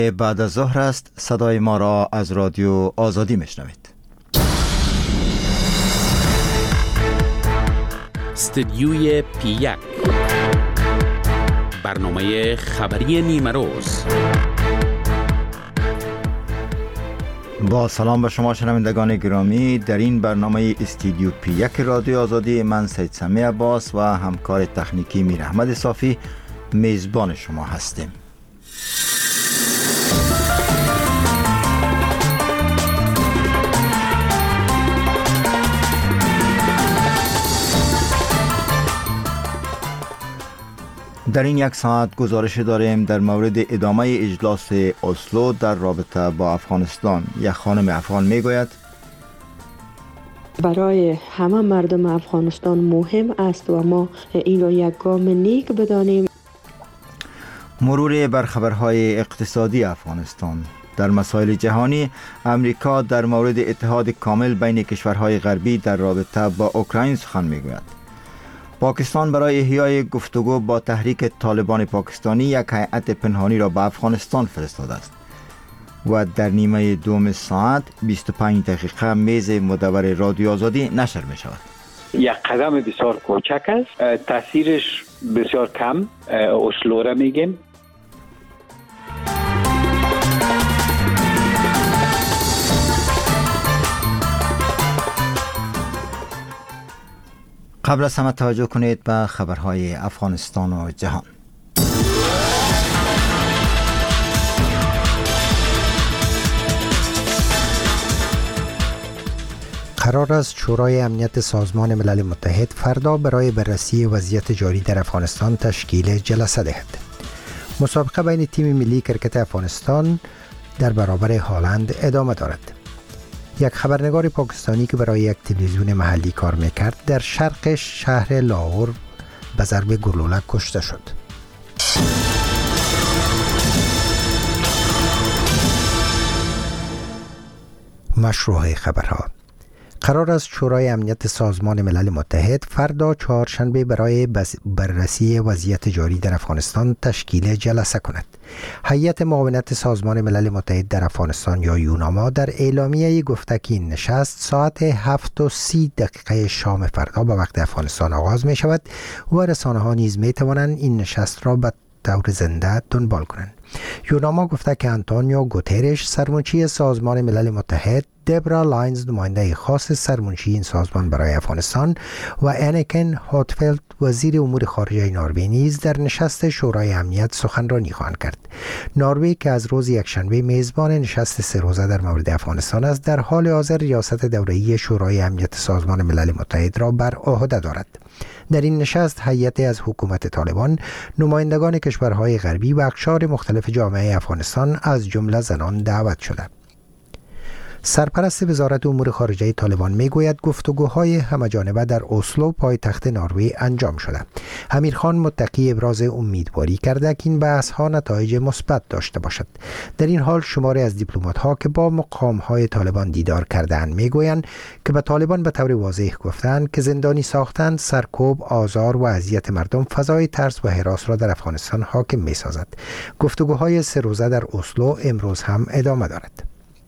بعد از ظهر است. صدای ما را از رادیو آزادی میشنوید. استدیوی P1 برنامه خبری نیمه روز. با سلام به شما شنوندگان گرامی، در این برنامه استودیو P1 رادیو آزادی من سید سمی عباس و همکار تکنیکی میر احمد صافی میزبان شما هستیم. در این یک ساعت گزارش داریم در مورد ادامه اجلاس اسلو در رابطه با افغانستان. یک خانم افغان میگوید برای همه مردم افغانستان مهم است و ما این را یک گام نیک بدانیم. مرور بر خبرهای اقتصادی افغانستان. در مسائل جهانی، امریکا در مورد اتحاد کامل بین کشورهای غربی در رابطه با اوکراین سخن میگوید. پاکستان برای احیای گفتگو با تحریک طالبان پاکستانی یک هیئت پنهانی را به افغانستان فرستاده است. و در نیمه دوم ساعت 25 دقیقه میز مدور رادیو آزادی نشر می شود. یک قدم بسیار کوچک است، تاثیرش بسیار کم. اسلو را میگیم. قبل از همه توجه کنید به خبرهای افغانستان و جهان. قرار است شورای امنیت سازمان ملل متحد فردا برای بررسی وضعیت جاری در افغانستان تشکیل جلسه دهد. مسابقه بین تیم ملی کرکت افغانستان در برابر هالند ادامه دارد. یک خبرنگار پاکستانی که برای یک تلویزیون محلی کار میکرد در شرق شهر لاهور به ضرب گلوله کشته شد. مشروع خبرها. قرار است شورای امنیت سازمان ملل متحد فردا چهارشنبه برای بررسی وضعیت جاری در افغانستان تشکیل جلسه کند. هیئت معاونت سازمان ملل متحد در افغانستان یا یوناما در اعلامیه گفته که این نشست ساعت 7:30 شام فردا به وقت افغانستان آغاز می شود و رسانه ها نیز می توانند این نشست را به طور زنده دنبال کنند. یوناما گفته که آنتونیو گوترش سرمنشی سازمان ملل متحد، دبرا لاینز نماینده خاص سرمنشی این سازمان برای افغانستان و انیکن هاتفلد وزیر امور خارجه نروژ نیز در نشست شورای امنیت سخنرانی خواهند کرد. نروژ که از روز یکشنبه میزبان نشست 3 روزه در مورد افغانستان است، در حال حاضر ریاست دوره‌ای شورای امنیت سازمان ملل متحد را بر عهده دارد. در این نشست هیئتی از حکومت طالبان، نمایندگان کشورهای غربی و اقشار مختلف جامعه افغانستان از جمله زنان دعوت شده. سرپرست وزارت امور خارجه طالبان میگوید گفتگوهای همه‌جانبه در اسلو پایتخت نروژ انجام شده. امیرخان متقی ابراز امیدواری کرده که این بحث‌ها نتایج مثبت داشته باشد. در این حال شماری از دیپلمات‌ها که با مقام‌های طالبان دیدار کردند میگویند که به طالبان به طور واضح گفتند که زندانی ساختن، سرکوب، آزار و اذیت مردم فضای ترس و هراس را در افغانستان حاکم می‌سازد. گفتگوهای 3 روزه در اسلو امروز هم ادامه دارد.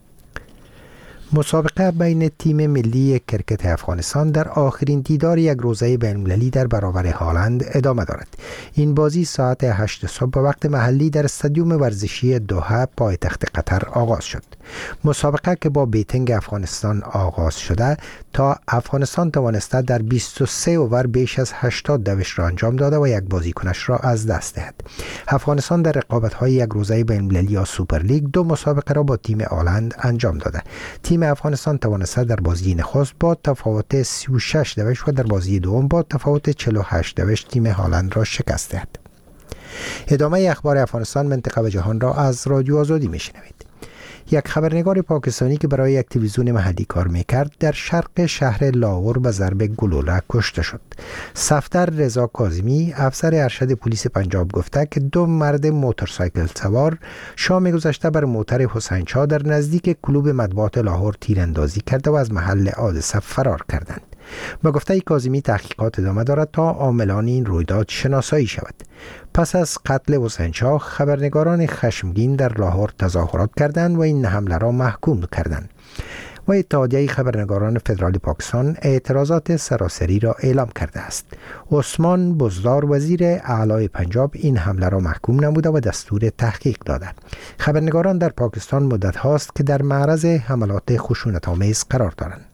مسابقه بین تیم ملی کرکت افغانستان در آخرین دیدار یک روزه بین‌المللی در برابر هالند ادامه دارد. این بازی ساعت 8 صبح به وقت محلی در استادیوم ورزشی دوحه پایتخت قطر آغاز شد. مسابقه که با بیتینگ افغانستان آغاز شده تا افغانستان توانسته در 23 اوور بیش از 80 دوش را انجام داده و یک بازیکنش را از دست دهد. افغانستان در رقابت‌های یک روزه بین‌المللی یا سوپرلیگ 2 مسابقه را با تیم هالند انجام داده. تیم افغانستان توانسته در بازی نخست با تفاوت 36 دوش و در بازی دوم با تفاوت 48 دوش تیم هالند را شکست دهد. ادامه اخبار افغانستان، منطقه و جهان را از رادیو آزادی میشنوید. یک خبرنگار پاکستانی که برای یک تلویزیون محلی کار میکرد در شرق شهر لاهور به ضرب گلوله کشته شد. صفدر رضا کاظمی، افسر ارشد پلیس پنجاب گفته که 2 مرد موتورسایکل سوار شام گذشته بر موتر حسین شاه در نزدیک کلوب مطبوعات لاهور تیراندازی کرده و از محل حادثه فرار کردند. به گفته کاظمی تحقیقات ادامه دارد تا عاملان این رویداد شناسایی شود. پس از قتل حسین شاه خبرنگاران خشمگین در لاهور تظاهرات کردند و این حمله را محکوم کردند و اتحادیه خبرنگاران فدرالی پاکستان اعتراضات سراسری را اعلام کرده است. عثمان بزدار وزیر اعلی پنجاب این حمله را محکوم نموده و دستور تحقیق داده. خبرنگاران در پاکستان مدت هاست که در معرض حملات خشونت‌آمیز قرار دارند.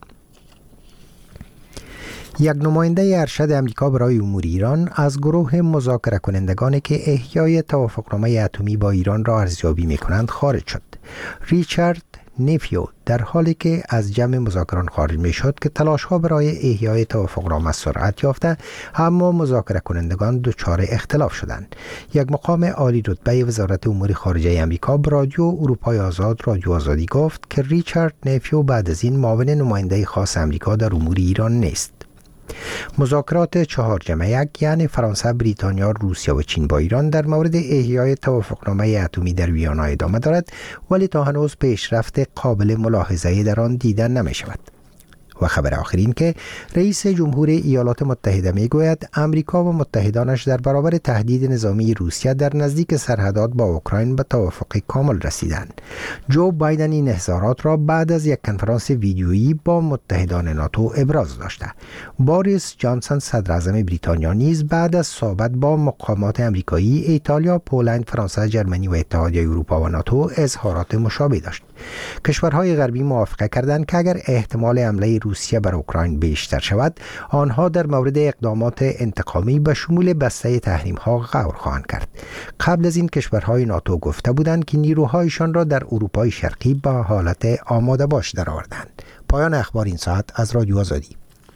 یک نماینده ارشد امریکا برای امور ایران از گروه مذاکره کنندگانی که احیای توافقنامه اتمی با ایران را ارزیابی می‌کنند خارج شد. ریچارد نیفیو در حالی که از جمع مذاکران خارج می شد که تلاش‌ها برای احیای توافقنامه سرعت یافته، اما مذاکره کنندگان دچار اختلاف شدند. یک مقام عالی رتبه وزارت امور خارجه آمریکا به رادیو اروپای آزاد رادیو آزادی گفت که ریچارد نیفیو بعد از این معاون نماینده خاص آمریکا در امور ایران نیست. مذاکرات 4+1 یعنی فرانسه، بریتانیا، روسیه و چین با ایران در مورد احیای توافقنامه اتمی در ویانا ادامه دارد، ولی تا هنوز پیشرفت قابل ملاحظه‌ای در آن دیده نمی شود. و خبر آخرین که رئیس جمهور ایالات متحده می گوید امریکا و متحدانش در برابر تهدید نظامی روسیه در نزدیک سرحدات با اوکراین به توافق کامل رسیدند. جو بایدن این اظهارات را بعد از یک کنفرانس ویدیویی با متحدان ناتو ابراز داشته. بوریس جانسون صدر اعظم بریتانیا نیز بعد از صحبت با مقامات آمریکایی، ایتالیا، پولند، فرانسه، ژرمنی و اتحادیه اروپا و ناتو اظهارات مشابه داشت. کشورهای غربی موافقه کردند که اگر احتمال حمله روسیه بر اوکراین بیشتر شود، آنها در مورد اقدامات انتقامی به شمول بسته تحریم‌ها غور خواهند کرد. قبل از این کشورهای ناتو گفته بودند که نیروهایشان را در اروپای شرقی به حالت آماده باش درآوردند. پایان اخبار این ساعت از رادیو آزادی.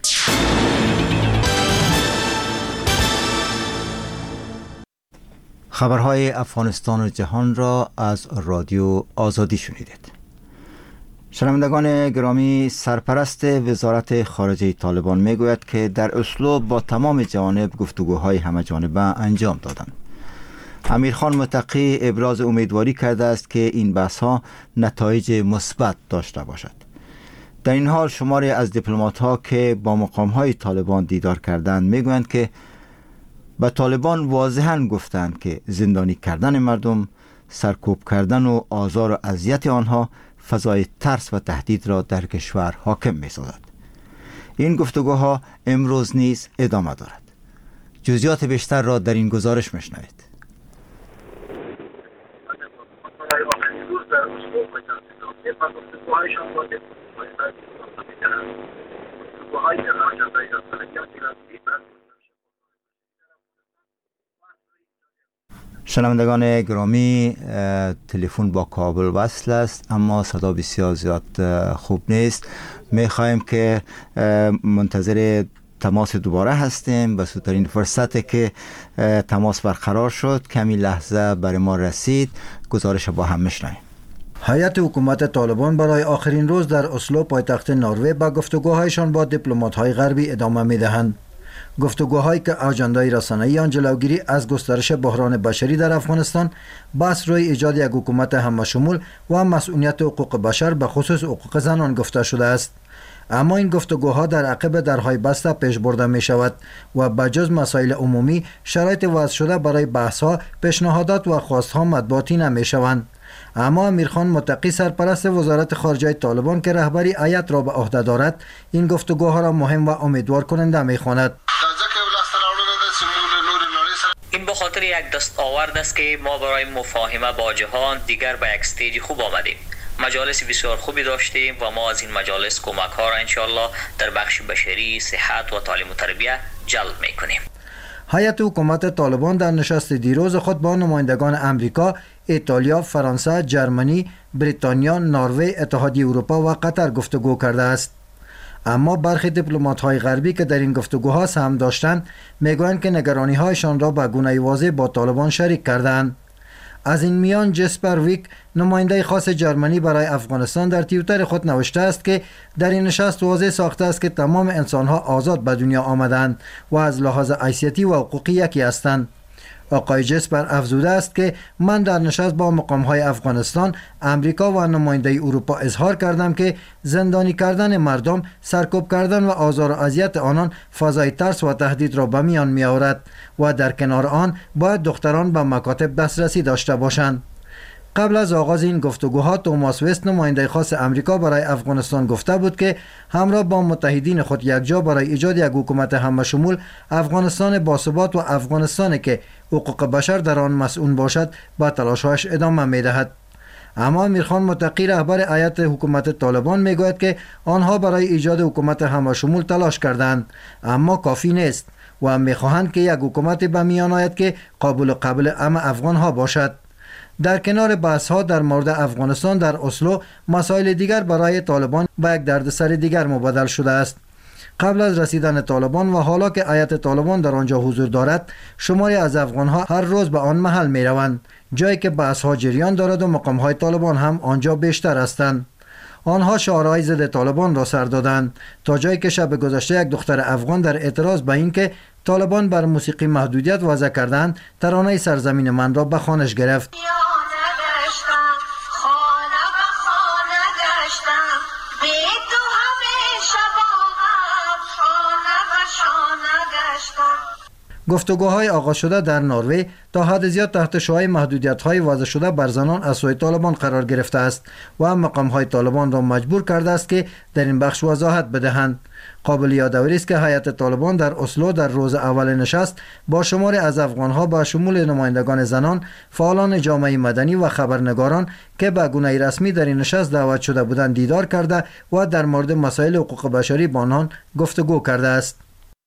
خبرهای افغانستان و جهان را از رادیو آزادی شنیدید. شنوندگان گرامی، سرپرست وزارت خارجه طالبان میگوید که در اسلو با تمام جوانب گفتگوهای همه‌جانبه انجام دادند. امیرخان متقی ابراز امیدواری کرده است که این بحث‌ها نتایج مثبت داشته باشد. در این حال شماری از دیپلمات‌ها که با مقام‌های طالبان دیدار کردند میگویند که به طالبان واضحاً گفتند که زندانی کردن مردم، سرکوب کردن و آزار و اذیت آنها فضای ترس و تهدید را در کشور حاکم می‌سازد. این گفتگوها امروز نیز ادامه دارد. جزئیات بیشتر را در این گزارش می‌شنوید. شنوندگان گرامی، تلفن با کابل وصل است اما صدا بسیار زیاد خوب نیست. میخوایم که منتظر تماس دوباره هستیم. به سودترین فرصتی که تماس برقرار شد کمی لحظه برای ما رسید، گزارش با هم میشنویم. هیئت حکومت طالبان برای آخرین روز در اسلو پایتخت نروژ با گفتگوهایشان با دیپلمات‌های غربی ادامه می‌دهند. گفتگوهایی که اجندای رسانه‌ای آن جلوگیری از گسترش بحران بشری در افغانستان، بحث روی ایجاد یک حکومت همه‌شمول و مسئولیت حقوق بشر به خصوص حقوق زنان گفته شده است. اما این گفتگوها در عقب درهای بسته پیش برده می شود و بجز مسائل عمومی شرایط وضع شده برای بحث‌ها، پیشنهادات و خواست‌ها مطبوعاتی نمی شوند. اما امیرخان متقی سرپرست وزارت خارجه طالبان که رهبری هیئت را به عهده دارد، این گفتگوها را مهم و امیدوار کننده می خواند. این به خاطر یک دستاورد است که ما برای مفاهمه با جهان دیگر به یک استیج خوب آمدیم. مجالس بسیار خوبی داشتیم و ما از این مجالس کمک ها را انشاءالله در بخش بشری، صحت و تعلیم و تربیت جلب میکنیم. هیئت حکومت طالبان در نشست دیروز خود با نمایندگان امریکا، ایتالیا، فرانسه، ژرمنی، بریتانیا، نروژ، اتحادیه اروپا و قطر گفتگو کرده است. اما برخی دیپلمات‌های غربی که در این گفتگوها سهم داشتند میگویند که نگرانی‌هایشان را به گونه واضح با طالبان شریک کردند. از این میان جسپر ویک، نماینده خاص ژرمنی برای افغانستان، در توییتر خود نوشته است که در این نشست واضح ساخته است که تمام انسان‌ها آزاد به دنیا آمدند و از لحاظ حیثیتی و حقوقی یکی هستند. آقای جسپر افزوده است که من در نشست با مقام‌های افغانستان، امریکا و نماینده اروپا اظهار کردم که زندانی کردن مردم، سرکوب کردن و آزار و اذیت آنان فضای ترس و تهدید را به میان می آورد و در کنار آن باید دختران به مکاتب دسترسی داشته باشند. قبل از آغاز این گفتگوها توماس وست نماینده خاص امریکا برای افغانستان گفته بود که همراه با متحدین خود یکجا برای ایجاد یک حکومت همه شمول افغانستان باثبات و افغانستانی که حقوق بشر در آن مسئول باشد با تلاش‌هایش ادامه می‌دهد. اما امیرخان متقی رهبر هیئت حکومت طالبان میگوید که آنها برای ایجاد حکومت همه شمول تلاش کردند اما کافی نیست و می‌خواهند که یک حکومت به میان آید که قابل همه افغان‌ها باشد. در کنار بحث‌ها در مورد افغانستان در اسلو، مسائل دیگر برای طالبان به یک دردسر دیگر مبدل شده است. قبل از رسیدن طالبان و حالا که هیئت طالبان در آنجا حضور دارد، شماری از افغان‌ها هر روز به آن محل می‌روند، جایی که بحث‌ها جریان دارد و مقام‌های طالبان هم آنجا بیشتر هستند. آنها شعارهای ضد طالبان را سر دادند تا جایی که شب گذشته یک دختر افغان در اعتراض به اینکه طالبان بر موسیقی محدودیت وضع کردند، ترانه سرزمین من را به خوانش گرفت. گفتگوهای آغاز شده در نروژ تا حد زیاد تحت شعاع محدودیت‌های وضع شده بر زنان از سوی طالبان قرار گرفته است و مقام‌های طالبان را مجبور کرده است که در این بخش وضاحت بدهند. قابل یادآوری است که هیئت طالبان در اسلو در روز اول نشست با شماری از افغان‌ها با شمول نمایندگان زنان، فعالان جامعه مدنی و خبرنگاران که به گونه رسمی در این نشست دعوت شده بودند دیدار کرده و در مورد مسائل حقوق بشری با آنان گفتگو کرده است.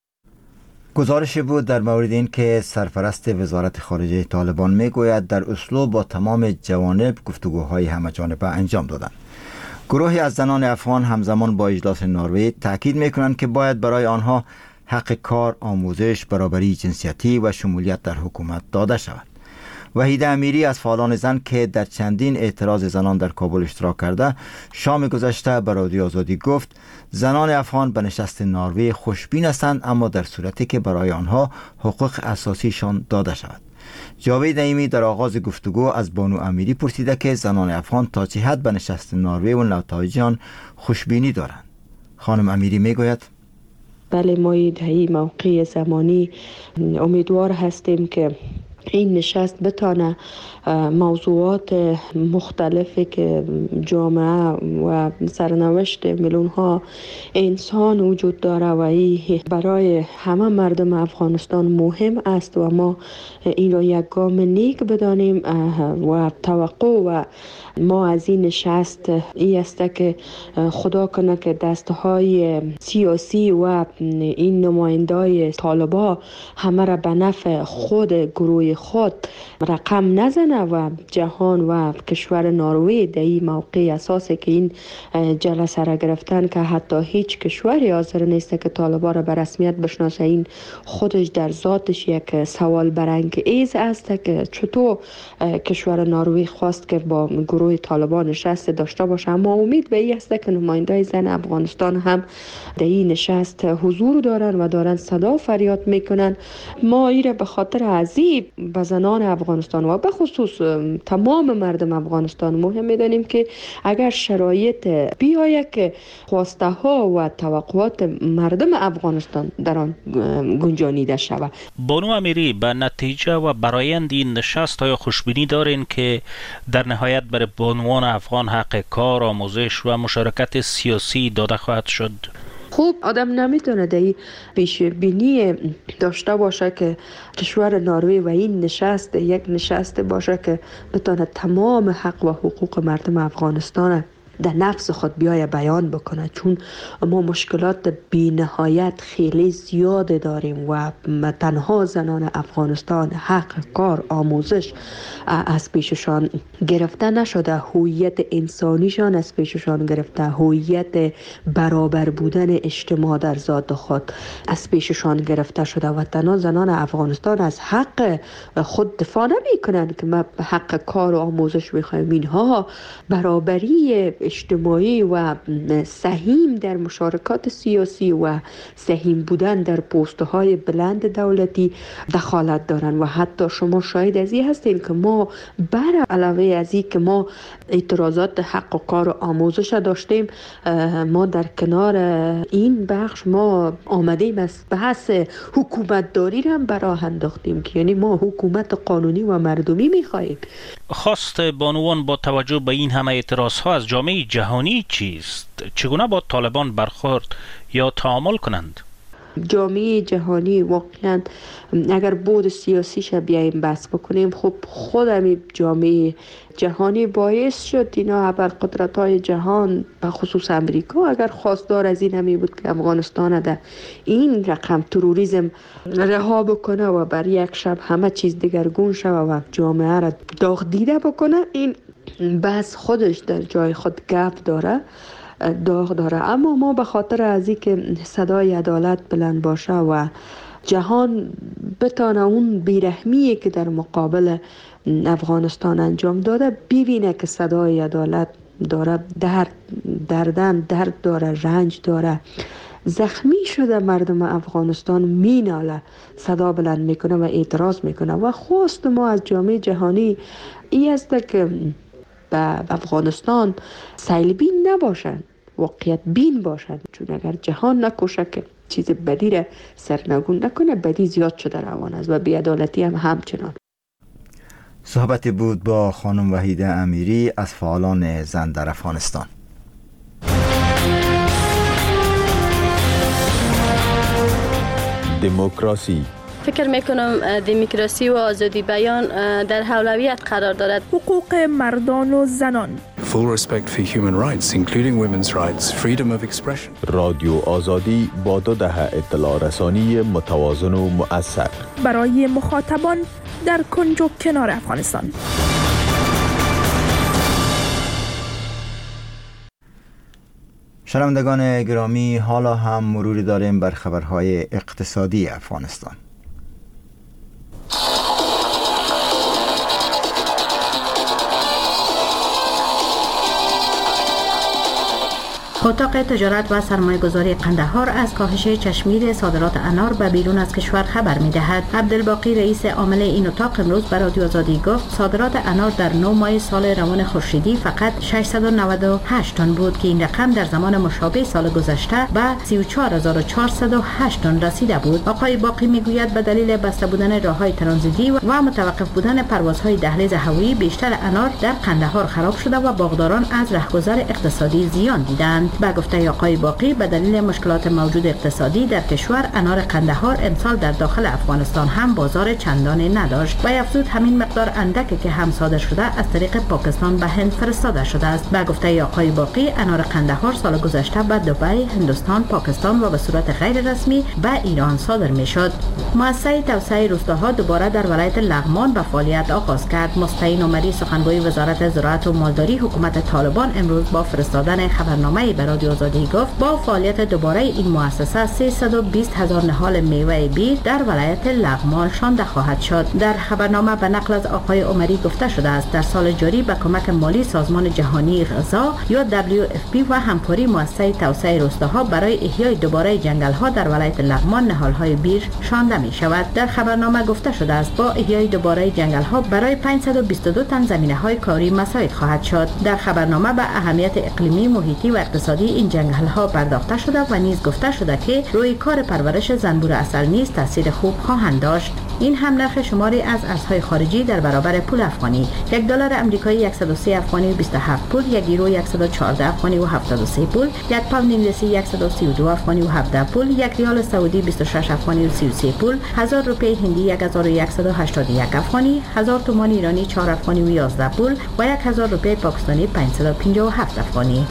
گزارش بود در مورد این که سرپرست وزارت خارجه طالبان میگوید در اسلو با تمام جوانب گفتگوهای همه‌جانبه انجام دادند. گروهی از زنان افغان همزمان با اجلاس نروژ تاکید میکنند که باید برای آنها حق کار، آموزش، برابری جنسیتی و شمولیت در حکومت داده شود. وحیده امیری از فعالان زن که در چندین اعتراض زنان در کابل اشتراک کرده، شام گذشته به رادیو آزادی گفت زنان افغان به نشست نروژ خوشبین هستند، اما در صورتی که برای آنها حقوق اساسیشان داده شود. جاوید نعیمی در آغاز گفتگو از بانو امیری پرسیده که زنان افغان تا چه حد به نشست نروژ و نتایج آن خوشبینی دارند. خانم امیری میگوید بله، ما در موقع زمانی امیدوار هستیم که این نشست بتانه موضوعات مختلفی که جامعه و سرنوشت میلیون ها انسان وجود داره و این برای همه مردم افغانستان مهم است و ما این را یک گام نیک بدانیم و توقع و ما از این نشست این است که خدا کنه که دستهای سیاسی و این نمایندای طالبا همه را به نفع خود گروه خود رقم نزنه و جهان و کشور نروژ در این موقع اساسی که این جلسه را گرفتن که حتی هیچ کشوری حاضر نیست که طالبان را به رسمیت بشناسه، این خودش در ذاتش یک سوال برانگیز است که چطور کشور نروژ خواست که با گروه طالبان نشست داشته باشه. اما امید به این است که نمایندای زن افغانستان هم در این نشست حضور دارن و دارن صدا فریاد میکنن. ما این را به خاطر عزیب به زنان افغانستان و به خصوص تمام مردم افغانستان مهم میدانیم که اگر شرایط بیاید که خواسته ها و توقعات مردم افغانستان در آن گنجانیده شود. بانو امیری، به نتیجه و برآیند این نشست های خوشبینی دارین که در نهایت برای بانوان افغان حق کار، آموزش و مشارکت سیاسی داده خواهد شد؟ خوب آدم نمیتونه در پیش بینی داشته باشه که کشور نروژ و این نشست یک نشست باشه که بتونه تمام حق و حقوق مردم افغانستان در نفس خود بیای بیان بکنه، چون ما مشکلات بی نهایت خیلی زیاد داریم و تنها زنان افغانستان حق کار، آموزش از پیششان گرفته نشده، هویت انسانیشان از پیششان گرفته، هویت برابر بودن اجتماع در ذات خود از پیششان گرفته شده و تنها زنان افغانستان از حق خود دفاع نمی کنند که ما حق کار و آموزش میخوایم. اینها برابری اجتماعی و سهیم در مشارکات سیاسی و سهیم بودن در پست‌های بلند دولتی دخالت دارن و حتی شما شاهد از این هستین که ما بر علاوه از این که ما اعتراضات حق و کار و آموزش داشتیم، ما در کنار این بخش ما آمدیم از بحث حکومت داری را براه انداختیم که یعنی ما حکومت قانونی و مردمی میخواهیم. خواست بانوان با توجه به این همه اعتراضها از جامعه جهانی چیست؟ چگونه با طالبان برخورد یا تعامل کنند؟ جامعه جهانی واقعا اگر بود سیاسیش بیاییم بحث بکنیم، خب خود همین جامعه جهانی باعث شد اینا ابرقدرت‌های جهان به خصوص امریکا اگر خواستار از این همی بود که افغانستان در این رقم تروریسم رها بکنه و بر یک شب همه چیز دگرگون شود و جامعه را داغ دیده بکنه، این بحث خودش در جای خود گپ داره، داغ داره. اما ما به خاطر از این که صدای عدالت بلند باشه و جهان بتانه اون بیرحمیه که در مقابل افغانستان انجام داده ببینه که صدای عدالت داره، درد داره، رنج داره، زخمی شده مردم افغانستان میناله، صدا بلند میکنه و اعتراض میکنه و خواست ما از جامعه جهانی این است که به افغانستان سیلبین نباشند، واقعیت بین باشند، چون اگر جهان نکشه که چیز بدی را سرنگون نکنه، بدی زیاد شده روان است و بی‌عدالتی هم همچنان. صحبتی بود با خانم وحیده امیری از فعالان زن در افغانستان. دموکراسی. فکر میکنم دموکراسی و آزادی بیان در اولویت قرار دارد. حقوق مردان و زنان. Full respect for human rights, including women's rights, freedom of expression. رادیو آزادی با 2 دهه اطلاع رسانی متوازن و مؤثر برای مخاطبان در کنج و کنار افغانستان. شنوندگان گرامی، حالا هم مروری داریم بر خبرهای اقتصادی افغانستان. اتاق تجارت و سرمایه‌گذاری قندهار از کاهش چشمگیر صادرات انار به بیرون از کشور خبر می‌دهد. عبدالباقی رئیس عامل این اتاق امروز به رادیو آزادی گفت صادرات انار در 9 ماه سال روان خورشیدی فقط 698 تن بود که این رقم در زمان مشابه سال گذشته به 34408 تن رسیده بود. آقای باقی میگوید به دلیل بسته بودن راه‌های ترانزیتی و متوقف بودن پروازهای دهلیز هوایی بیشتر انار در قندهار خراب شده و باغداران از رهگذر اقتصادی زیان دیدند. به گفته آقای باقی به دلیل مشکلات موجود اقتصادی در کشور انار قندهار امسال در داخل افغانستان هم بازار چندانی نداشت و افزود همین مقدار اندکی که هم صادر شده از طریق پاکستان به هند فرستاده شده است. به گفته آقای باقی انار قندهار سال گذشته به دبی، هندوستان، پاکستان و به صورت غیر رسمی به ایران صادر میشد. مؤسسه توسعه روستاها دوباره در ولایت لغمان به فعالیت آغاز کرد. مستعین عمری سخنگوی وزارت زراعت و مالداری حکومت طالبان امروز با فرستادن خبرنامه به رادیو آزادی گفت با فعالیت دوباره این مؤسسه 320,000 نهال میوه بیر در ولایت لغمان شانده خواهد شد. در خبرنامه به نقل از آقای عمری گفته شده است در سال جاری به کمک مالی سازمان جهانی غذا یا WFP و همکاری مؤسسه توسعه روستاها برای احیای دوباره جنگل‌ها در ولایت لغمان نهال‌های بیر شانده می شود. در خبرنامه گفته شده است با احیای دوباره جنگل‌ها برای 522 تن زمینه‌های کاری مساعد خواهد شد. در خبرنامه به اهمیت اقلیمی، محیطی و اقتصادی این جنگل‌ها پرداخته شده و نیز گفته شده که روی کار پرورش زنبور عسل نیز تاثیر خوب خواهند داشت. این هم نرخ شماری از ارزهای خارجی در برابر پول افغانی: $1 آمریکایی 103 افغانی و 27 پول، یک یورو 114 افغانی و 73 پول، یک پوند انگلیسی 132 افغانی و 17 پول، یک ریال سعودی 26 افغانی و 33 پول، 1000 روپیه هندی 1181 افغانی، 1000 تومان ایرانی 4 افغانی و 11 پول و 1000 روپیه پاکستانی 557 افغانی.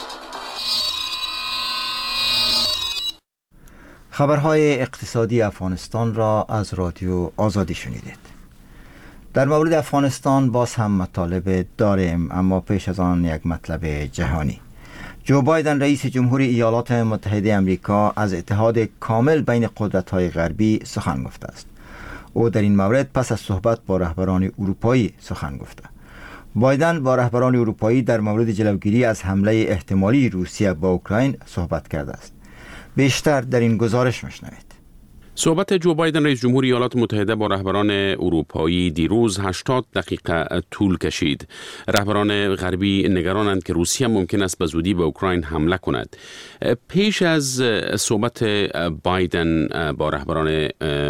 خبرهای اقتصادی افغانستان را از رادیو آزادی شنیدید. در مورد افغانستان باز هم مطالب داریم، اما پیش از آن یک مطلب جهانی. جو بایدن رئیس جمهور ایالات متحده آمریکا از اتحاد کامل بین قدرت‌های غربی سخن گفته است. او در این مورد پس از صحبت با رهبران اروپایی سخن گفته. بایدن با رهبران اروپایی در مورد جلوگیری از حمله احتمالی روسیه با اوکراین صحبت کرده است. بیشتر در این گزارش میشنوید. صحبت جو بایدن رئیس جمهور ایالات متحده با رهبران اروپایی دیروز 80 دقیقه طول کشید. رهبران غربی نگرانند که روسیه ممکن است به زودی به اوکراین حمله کند. پیش از صحبت بایدن با رهبران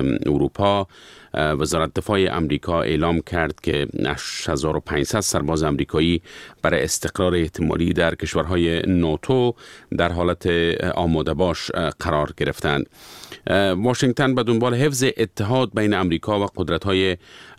اروپا، وزارت دفاع امریکا اعلام کرد که 8500 سرباز امریکایی برای استقرار احتمالی در کشورهای ناتو در حالت آماده باش قرار گرفتند. واشنگتن به دنبال حفظ اتحاد بین امریکا و قدرت‌های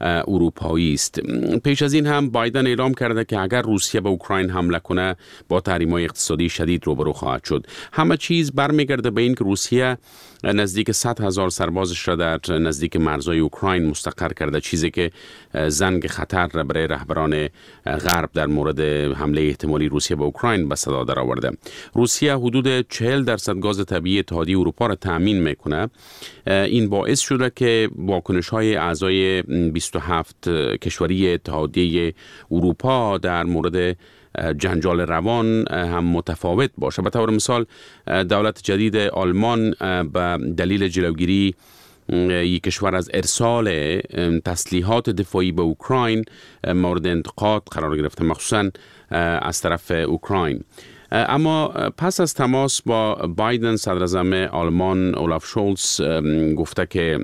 اروپایی است. پیش از این هم بایدن اعلام کرده که اگر روسیه به اوکراین حمله کنه با تحریم‌های اقتصادی شدید روبرو خواهد شد. همه چیز برمیگرده به این که روسیه نزدیک 100,000 سربازش را در نزدیک مرزهای اوکراین مستقر کرده، چیزی که زنگ خطر را برای رهبران غرب در مورد حمله احتمالی روسیه به اوکراین به صدا درآورده. روسیه حدود 40% گاز طبیعی اتحادیه اروپا را تأمین میکنه. این باعث شده که واکنش‌های اعضای 27 کشوری اتحادیه اروپا در مورد جنجال روان هم متفاوت باشه. به طور مثال دولت جدید آلمان به دلیل جلوگیری یک کشور از ارسال تسلیحات دفاعی به اوکراین مورد انتقاد قرار گرفته، مخصوصا از طرف اوکراین. اما پس از تماس با بایدن، صدراعظم آلمان اولاف شولز گفته که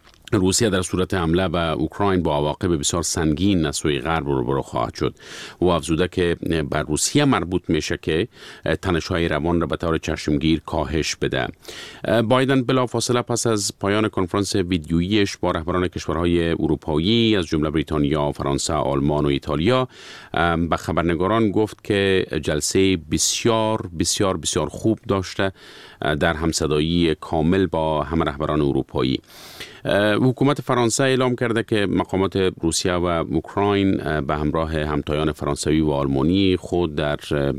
روسیه در صورت حمله به اوکراین با عواقب بسیار سنگین از سوی غرب روبرو خواهد شد. او افزوده که بر روسیه مربوط میشه که تنش‌های روان را به طور چشمگیر کاهش بده. بایدن بلافاصله پس از پایان کنفرانس ویدیوییش با رهبران کشورهای اروپایی از جمله بریتانیا، فرانسه، آلمان و ایتالیا به خبرنگاران گفت که جلسه بسیار بسیار بسیار خوب داشته در همصدایی کامل با همه رهبران اروپایی. حکومت فرانسه اعلام کرده که مقامات روسیه و اوکراین به همراه همتایان فرانسوی و آلمانی خود در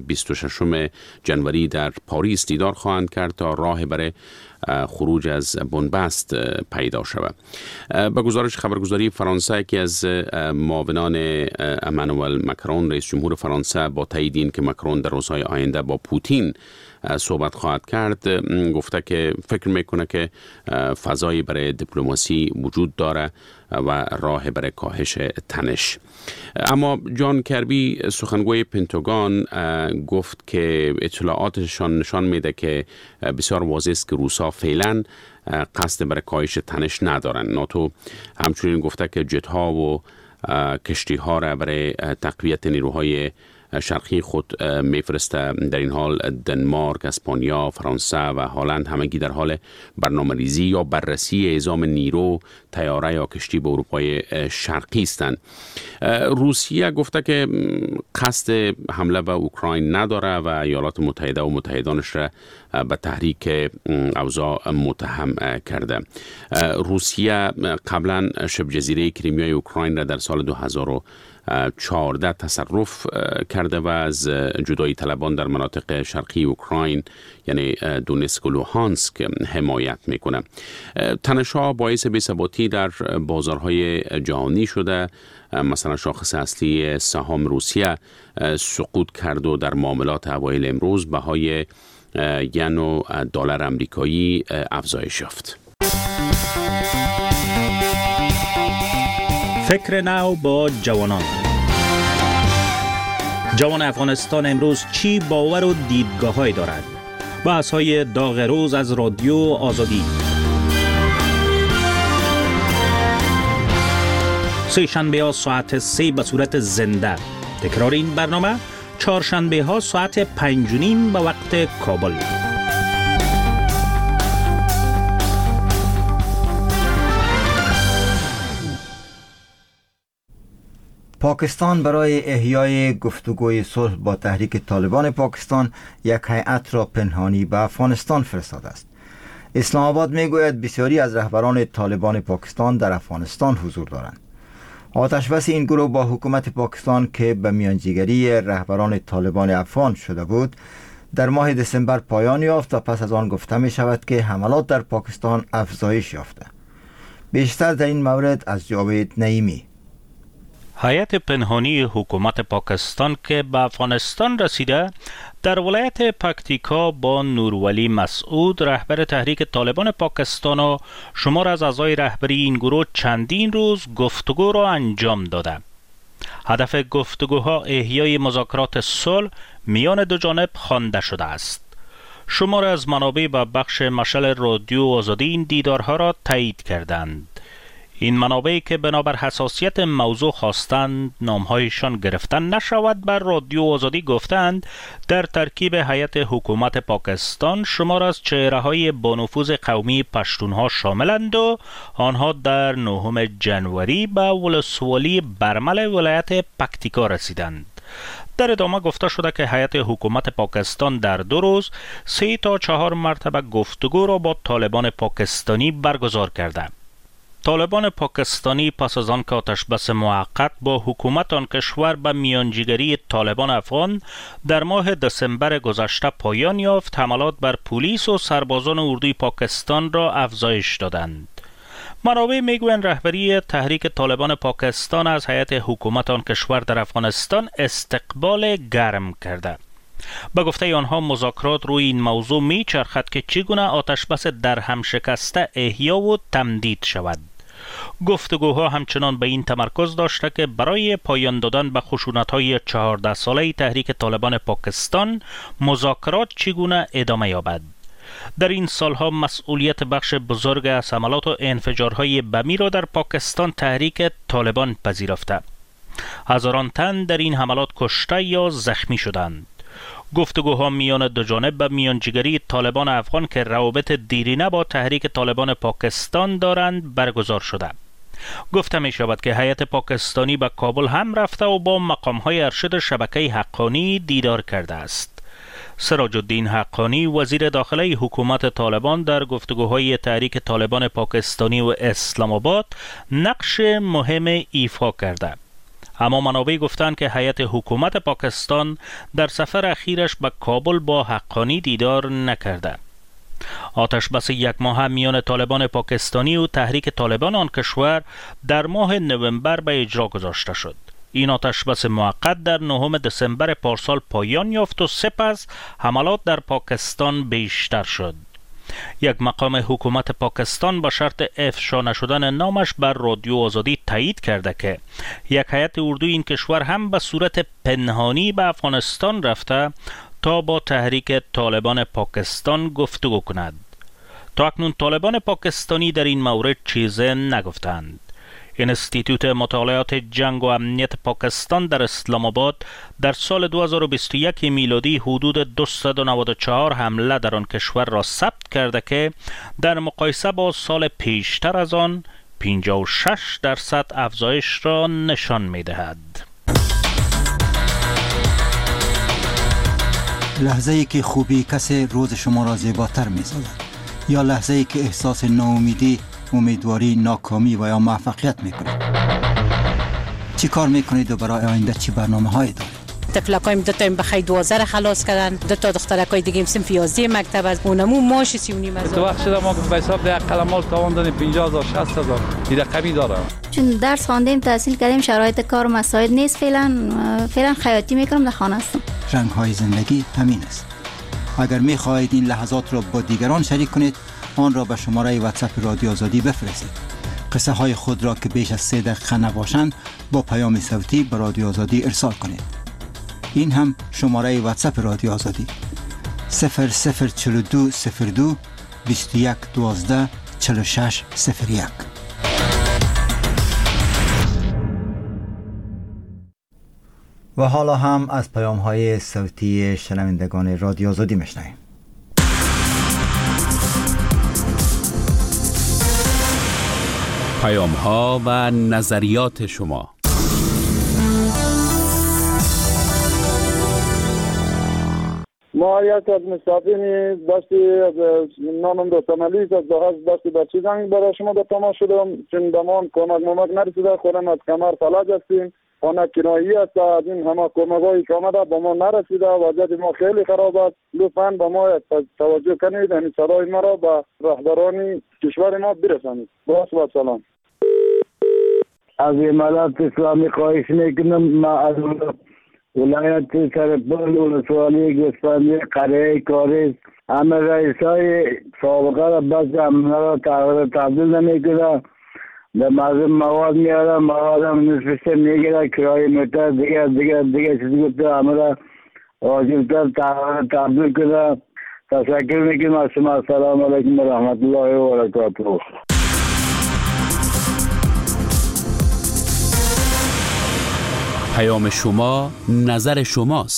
26 جنوری در پاریس دیدار خواهند کرد تا راه برای خروج از بنبست پیدا شود. به گزارش خبرگزاری فرانسه که از معاونان امانوئل مکرون رئیس جمهور فرانسه با تایید این که مکرون در روزهای آینده با پوتین صحبت خواهد کرد، گفته که فکر میکنه که فضایی برای دیپلماسی وجود داره و راه برای کاهش تنش. اما جان کربی سخنگوی پنتاگون گفت که اطلاعاتشان نشان میده که بسیار واضح است که روسا فعلا قصد برای کاهش تنش ندارن. ناتو همچنین گفته که جت‌ها و کشتی‌ها را برای تقویت نیروهای شرقی خود میفرسته. در این حال دنمارک، اسپانیا، فرانسه و هلند همگی در حال برنامه‌ریزی یا بررسی اعزام نیرو، طیاره یا کشتی به اروپای شرقی هستند. روسیه گفته که قصد حمله به اوکراین نداره و ایالات متحده و متحدانش را به تحریک اوضاع متهم کرده. روسیه قبلا شبه جزیره کریمیا اوکراین را در سال 2014 تصرف کرده و از جدایی طلبان در مناطق شرقی اوکراین یعنی دونسک و لوهانسک حمایت میکنه. تنش‌ها باعث بی‌ثباتی در بازارهای جهانی شده. مثلا شاخص اصلی سهام روسیه سقوط کرد و در معاملات اوایل امروز بهای ین و دلار آمریکایی افزایش یافت. فکر نو با جوانان. جوان افغانستان امروز چی باور و دیدگاه‌هایی دارد؟ بحث‌های داغ روز از رادیو آزادی. سه شنبه ها ساعت 3 به صورت زنده. تکرار این برنامه چهارشنبه ها ساعت 5:30 به وقت کابل. پاکستان برای احیای گفتگوی صلح با تحریک طالبان پاکستان یک هیئت را پنهانی به افغانستان فرستاده است. اسلام آباد میگوید بسیاری از رهبران طالبان پاکستان در افغانستان حضور دارند. آتش‌بس این گروه با حکومت پاکستان که به میانجیگری رهبران طالبان افغان شده بود در ماه دسامبر پایان یافت و پس از آن گفته می شود که حملات در پاکستان افزایش یافته. بیشتر در این مورد از جاوید نعیمی. هیئت پنهانی حکومت پاکستان که به افغانستان رسیده در ولایت پکتیکا با نورولی مسعود رهبر تحریک طالبان پاکستان و شمار از اعضای رهبری این گروه چندین روز گفتگو را انجام داده. هدف گفتگوها احیای مذاکرات صلح میان دو جانب خوانده شده است. شمار از منابع و بخش مشعل رادیو آزادی این دیدارها را تایید کردند. این منابعی که بنابر حساسیت موضوع خواستند نامهایشان گرفتن نشود بر رادیو آزادی گفتند در ترکیب هیئت حکومت پاکستان شمار از چهره‌های با نفوذ قومی پشتونها شاملند و آنها در 9 جنوری به ولسوالی برمل ولایت پکتیکا رسیدند. در ادامه گفته شده که هیئت حکومت پاکستان در 2 روز 3 تا 4 مرتبه گفتگو را با طالبان پاکستانی برگزار کرده. طالبان پاکستانی پس از آن که آتشبس موقت با حکومت آن کشور به میانجیگری طالبان افغان در ماه دسامبر گذشته پایان یافت، حملات بر پلیس و سربازان اردوی پاکستان را افزایش دادند. منابع میگویند رهبری تحریک طالبان پاکستان از هیئت حکومت آن کشور در افغانستان استقبال گرم کرده. به گفته آنها مذاکرات روی این موضوع میچرخد که چگونه آتشبس در هم شکسته احیا و تمدید شود. گفتگوها همچنان به این تمرکز داشته که برای پایان دادن به خشونت‌های 14 ساله تحریک طالبان پاکستان مذاکرات چگونه ادامه یابد. در این سالها مسئولیت بخش بزرگ از حملات و انفجارهای بمی را در پاکستان تحریک طالبان پذیرفته. هزاران تن در این حملات کشته یا زخمی شدند. گفتگوها میان دو جانب به میانجیگری طالبان افغان که روابط دیرینه با تحریک طالبان پاکستان دارند برگزار شده. گفته می شود که هیئت پاکستانی به کابل هم رفته و با مقام‌های ارشد شبکه حقانی دیدار کرده است. سراج الدین حقانی وزیر داخلی حکومت طالبان در گفتگوهای تحریک طالبان پاکستانی و اسلام آباد نقش مهم ایفا کرده. اما منابع گفتند که هیئت حکومت پاکستان در سفر اخیرش به کابل با حقانی دیدار نکرده. آتشبس 1 ماه میان طالبان پاکستانی و تحریک طالبان آن کشور در ماه نوامبر به اجرا گذاشته شد. این آتشبس موقت در 9 دسامبر پارسال پایان یافت و سپس حملات در پاکستان بیشتر شد. یک مقام حکومت پاکستان با شرط افشا نشدن نامش بر رادیو آزادی تایید کرده که یک هیئت اردوی این کشور هم به صورت پنهانی به افغانستان رفته تا با تحریک طالبان پاکستان گفتگو کند. تا اکنون طالبان پاکستانی در این مورد چیزی نگفتند. انستیتوت مطالعات جنگ و امنیت پاکستان در اسلام آباد در سال 2021 میلادی حدود 294 حمله در آن کشور را ثبت کرده که در مقایسه با سال پیشتر از آن 56% افزایش را نشان می‌دهد. لحظه‌ای که خوبی کسی روز شما را زیباتر می‌سازد یا لحظه‌ای که احساس ناامیدی، امیدواری، ناکامی و یا موفقیت میکنید؟ چی کار میکنید و برای آینده چی برنامه‌هایی دارید؟ تفلکایم 2 تا بخیر 12 خلاص کردن، 2 تا دخترکای دیگه صنف 11 مکتب از اونمو ماش 3.5 هزار. تو وقت شده ما به حساب ده قلمال تاوان دادیم 50000 60000 این رقمی داره. چون درس خواندیم تحصیل کردیم شرایط کار مساعد نیست، فعلا خیاطی میکنم در خانه هستم. رنگ‌های زندگی همین است. اگر می‌خواهید این لحظات را با دیگران شریک کنید آن را به شماره واتساپ رادیو آزادی بفرستید. قصه های خود را که بیش از 3 دقیقه نباشند با پیام صوتی به رادیو آزادی ارسال کنید. این هم شماره واتساپ رادیو آزادی 004202 21 12 46 01. و حالا هم از پیام های صوتی شنوندگان رادیو آزادی میشنویم. پیام ها و نظریات شما. ما یک از مسافرین دستی از نانم دو تمالی از دستی بچی زنگ برای شما به تماس شدم چون دمان کمک نرسیده خودم از کمر فلج هستیم خانه کنایی است از این همه کمک‌هایی که آمده با ما نرسیده وضعیت ما خیلی خراب است لطفاً با ما توجه کنید این صدای ما را به رهبران کشور ما برسانید. باز و سلام. از امارات اسلامی خواهش میکنم ما از ولایت سرپل ولسوالی گوسفندی قریه کاریز همه رئیسای سابقه را بس امنا را تغییر تبدیل نمیکنه به مردم مواد میاره مواد هم نصفش میگیره کرایه میتر دیگه چیزی گفته همه را واجبتر تغییر تبدیل کنه. تشکر میکنم از شما. السلام علیکم و رحمت الله و برکاته. پیام شما نظر شماست.